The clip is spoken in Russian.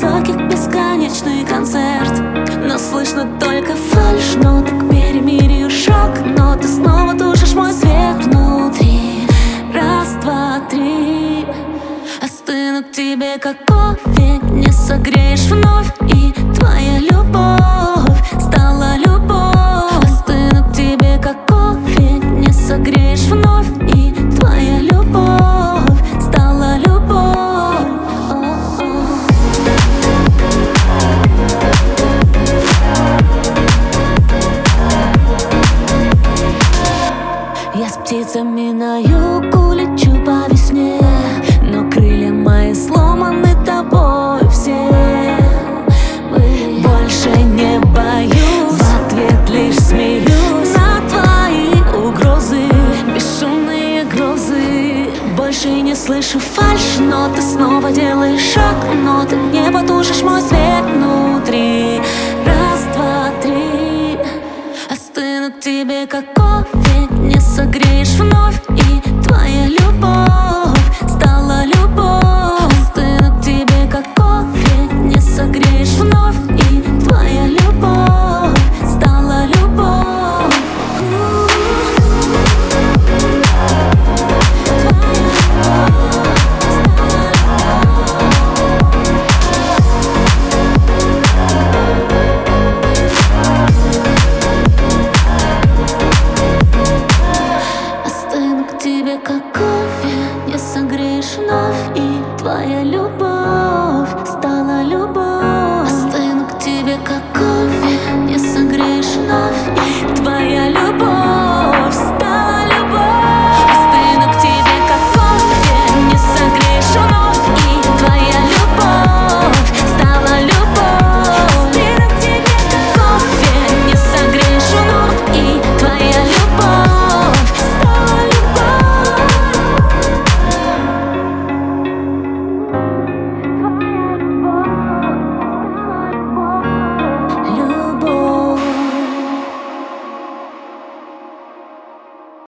высоких бесконечный концерт. Но слышно только фальшь, но ты к перемирию шаг. Но ты снова тушишь мой свет внутри. Раз, два, три. Остынуть тебе, как кофе, не согреешь вновь. И твоя любовь стала любовь. Остынуть тебе, как кофе, не согреешь вновь. И твоя любовь стала любовь. Я с птицами на юг улечу по весне, но крылья мои сломаны тобой все. Больше не боюсь, в ответ лишь смеюсь на твои угрозы, бесшумные грозы. Больше не слышу фальшь, но ты снова делаешь шаг. Но ты не потушишь мой свет внутри. Раз, два, три. Остынуть тебе, как кофе, не согреешь вновь. И твоя любовь стала любовь. Остынуть тебе, как кофе, не согреешь вновь.